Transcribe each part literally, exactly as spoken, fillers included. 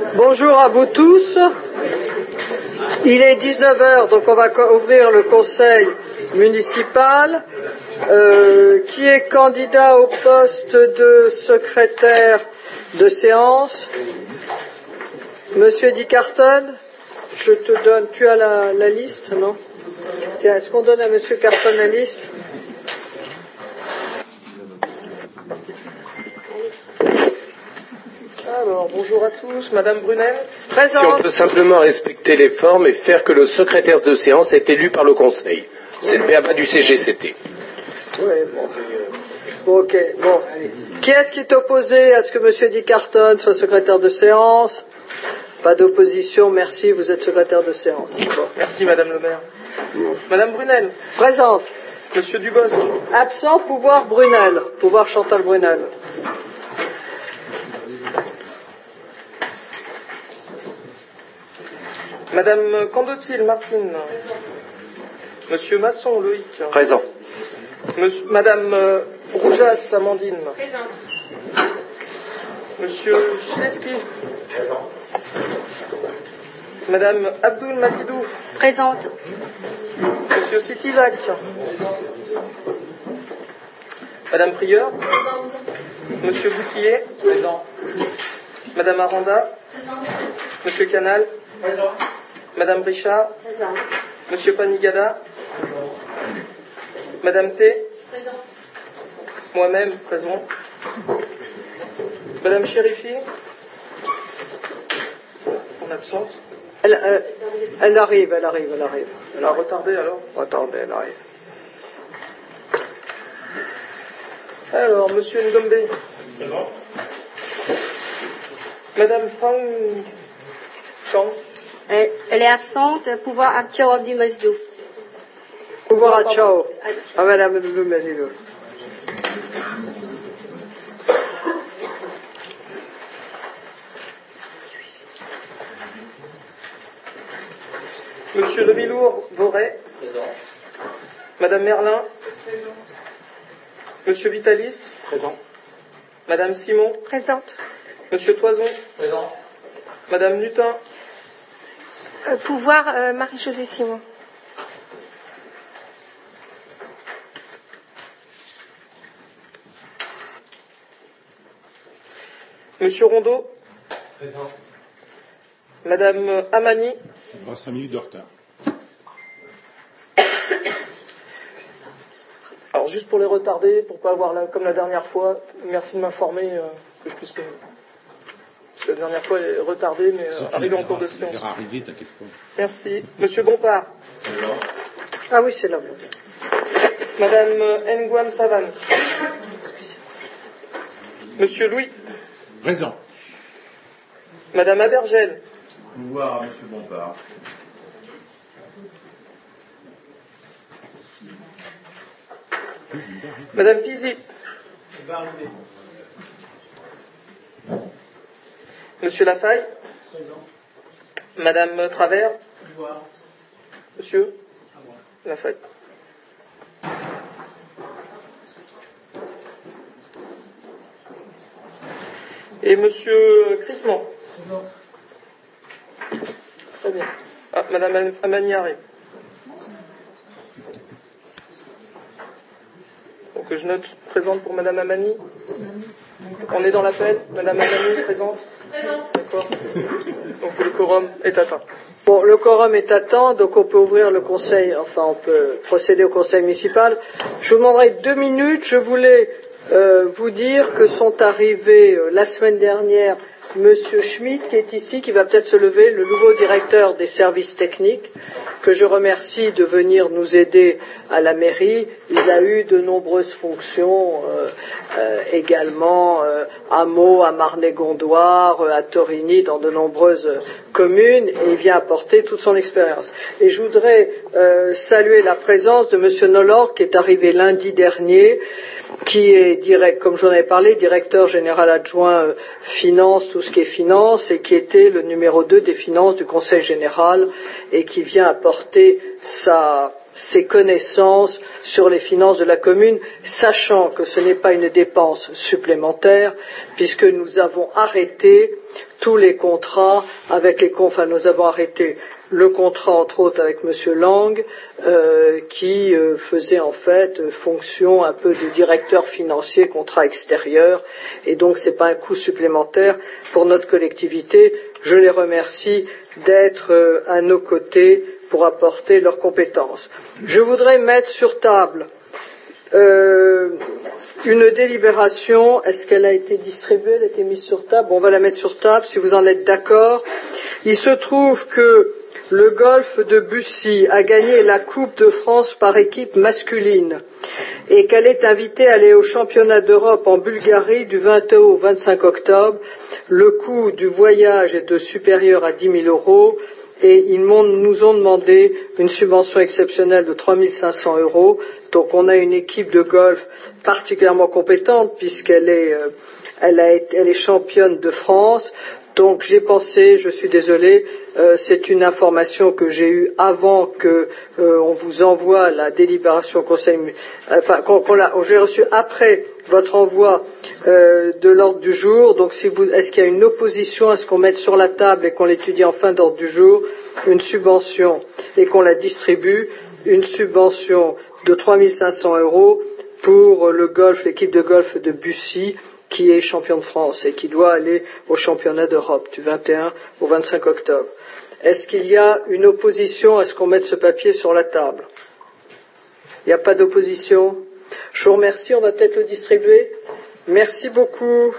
Bonjour à vous tous. Il est dix-neuf heures, donc on va ouvrir le conseil municipal. Euh, qui est candidat au poste de secrétaire de séance? Monsieur Eddie Carton, je te donne, tu as la, la liste, non? Tiens, est-ce qu'on donne à Monsieur Carton la liste? Alors, bonjour à tous, Madame Brunel. Présente. Si on peut simplement respecter les formes et faire que le secrétaire de séance est élu par le conseil. C'est le B A B A du C G C T. Oui, bon. Bon, ok, bon. Qui est-ce qui est opposé à ce que Monsieur Eddie Carton soit secrétaire de séance? Pas d'opposition, merci, vous êtes secrétaire de séance. Bon. Merci, Madame le maire. Bon. Madame Brunel. Présente. Monsieur Dubosc. Absent, pouvoir Brunel. Pouvoir Chantal Brunel. Madame Candotil Martine. Monsieur Masson Loïc. Présent. Monsieur, Madame euh, Roujas Amandine. Présente. Monsieur Chileski. Présent. Madame Abdoul Mazidou. Présente. Monsieur Sitizac. Madame Prieur. Présente. Monsieur Boutillier. Présent. Madame Aranda. Présente. Monsieur Canal. Présent. Madame Richard. Présent. Monsieur Panigada. Madame T. Présent. Moi-même, présent. Madame Chérifi. On absente. Elle, euh, elle arrive, elle arrive, elle arrive. Elle a retardé alors. Attendez, elle arrive. Alors, Monsieur Ngombe. Présent. Madame Fang Chang. Elle, elle est absente. Pouvoir Abtio Abdi Mazdou. Pouvoir à ciao. Ah, Madame Abdou Mazidou. Monsieur Demilour-Voret. Présent. Madame Merlin. Présente. Monsieur Vitalis. Présent. Madame Simon. Présente. Monsieur Toison. Présent. Madame Nutin. Euh, pouvoir euh, Marie-Josée Simon. Monsieur Rondeau. Présent. Madame Amani. On aura cinq minutes de retard. Alors juste pour les retarder, pour pas avoir la, comme la dernière fois, merci de m'informer euh, que je puisse. Euh, parce que la dernière fois elle est retardée, mais euh, arrivée en cours de séance. Elle va arriver, t'inquiète pas. Merci. Monsieur Bompard. Ah oui, c'est là. Madame euh, Nguyen Savane. Monsieur Louis. Présent. Madame Abergel. Pouvoir à Monsieur Bompard. Madame Pizy. Monsieur Lafaille. Présent. Madame Travers. Pouvoir. Monsieur Lafaille. Et Monsieur Crisman. Présent. Très bien. Ah, Madame Amaniaré. Donc je note présente pour Madame Amani. On est dans l'appel. Madame Amani présente. Présente. D'accord. Donc le quorum est atteint. Bon, le quorum est atteint, donc on peut ouvrir le conseil, enfin on peut procéder au conseil municipal. Je vous demanderai deux minutes. Je voulais euh, vous dire que sont arrivés euh, la semaine dernière Monsieur Schmitt qui est ici, qui va peut-être se lever, le nouveau directeur des services techniques, que je remercie de venir nous aider à la mairie. Il a eu de nombreuses fonctions euh, euh, également euh, à Meaux, à Marnay-Gondoire, euh, à Torigny, dans de nombreuses communes, et il vient apporter toute son expérience. Et je voudrais euh, saluer la présence de Monsieur Nolor, qui est arrivé lundi dernier, qui est direct, comme j'en avais parlé, directeur général adjoint euh, finance, tout ce qui est finance, et qui était le numéro deux des finances du Conseil général, et qui vient apporter sa, ses connaissances sur les finances de la commune, sachant que ce n'est pas une dépense supplémentaire, puisque nous avons arrêté tous les contrats avec les enfin nous avons arrêté le contrat entre autres avec M. Lang, euh, qui euh, faisait en fait fonction un peu de directeur financier, contrat extérieur, et donc c'est pas un coût supplémentaire pour notre collectivité. Je les remercie d'être euh, à nos côtés pour apporter leurs compétences. Je voudrais mettre sur table euh, une délibération. Est-ce qu'elle a été distribuée? Elle a été mise sur table? Bon, on va la mettre sur table si vous en êtes d'accord. Il se trouve que le golf de Bussy a gagné la Coupe de France par équipe masculine et qu'elle est invitée à aller au championnat d'Europe en Bulgarie du vingt et un au vingt-cinq octobre. Le coût du voyage est de supérieur à dix mille euros et ils nous ont demandé une subvention exceptionnelle de trois mille cinq cents euros. Donc on a une équipe de golf particulièrement compétente puisqu'elle est, euh, elle a été, elle est championne de France. Donc j'ai pensé, je suis désolé, euh, c'est une information que j'ai eue avant que euh, on vous envoie la délibération au conseil, enfin qu'on, qu'on l'a, j'ai reçu après votre envoi euh, de l'ordre du jour. Donc si vous, est-ce qu'il y a une opposition à ce qu'on mette sur la table et qu'on l'étudie en fin d'ordre du jour une subvention et qu'on la distribue, une subvention de trois mille cinq cents euros pour le golf, l'équipe de golf de Bussy, qui est champion de France et qui doit aller au championnat d'Europe du vingt et un au vingt-cinq octobre. Est-ce qu'il y a une opposition à ce qu'on mette ce papier sur la table? Il n'y a pas d'opposition? Je vous remercie, on va peut-être le distribuer. Merci beaucoup.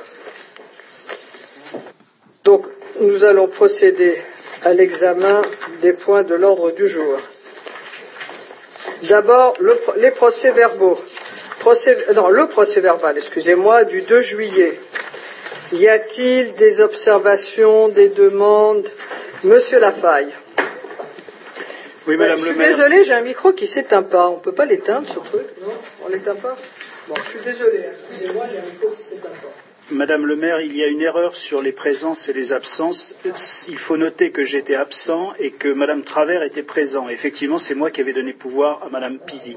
Donc, nous allons procéder à l'examen des points de l'ordre du jour. D'abord, le, les procès-verbaux. Procès, non, le procès-verbal, excusez-moi, du deux juillet. Y a-t-il des observations, des demandes? Monsieur Lafaille. Oui, Madame ben, le Je maire. suis désolé, j'ai un micro qui s'éteint pas. On ne peut pas l'éteindre, ce truc, non? On l'éteint pas? Bon, je suis désolé, excusez-moi, j'ai un micro qui s'éteint pas. Madame le maire, il y a une erreur sur les présences et les absences. Il faut noter que j'étais absent et que Madame Travers était présent. Effectivement, c'est moi qui avais donné pouvoir à Madame Pizzi.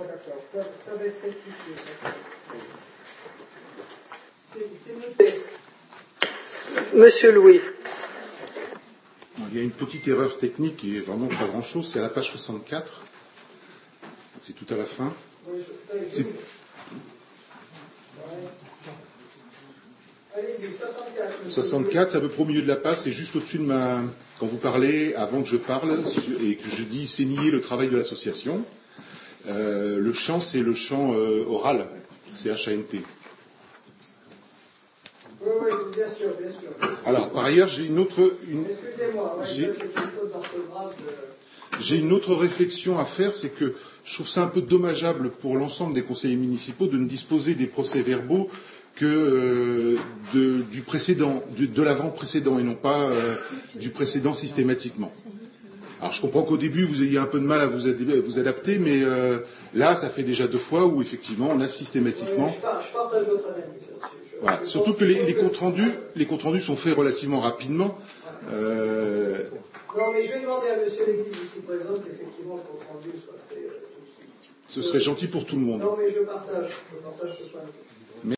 Monsieur Louis. Il y a une petite erreur technique qui est vraiment pas grand-chose. C'est à la page soixante-quatre. C'est tout à la fin. C'est... soixante-quatre, c'est à peu près au milieu de la page, c'est juste au-dessus de ma... Quand vous parlez, avant que je parle, et que je dis c'est nier le travail de l'association, euh, le chant, c'est le chant euh, oral, C H A N T. Oui, oui, bien sûr, bien sûr. Alors, par ailleurs, j'ai une autre... Une... Excusez-moi, ouais, j'ai... ça, c'est une faute d'orthographe. De... J'ai une autre réflexion à faire, c'est que je trouve ça un peu dommageable pour l'ensemble des conseillers municipaux de ne disposer des procès-verbaux que euh, de, du précédent, du, de l'avant précédent et non pas euh, du précédent systématiquement. Alors je comprends qu'au début vous ayez un peu de mal à vous, ad, vous adapter, mais euh, là ça fait déjà deux fois où effectivement on a systématiquement. Oui, je partage votre analyse. Voilà. Surtout que les, les comptes rendus, les comptes rendus sont faits relativement rapidement. Euh... Non, mais je vais demander à Monsieur l'Église ici présent qu'effectivement le compte rendu soit fait euh, tout de suite. Ce serait gentil pour tout le monde. Non, mais je partage, je partage ce point de vue.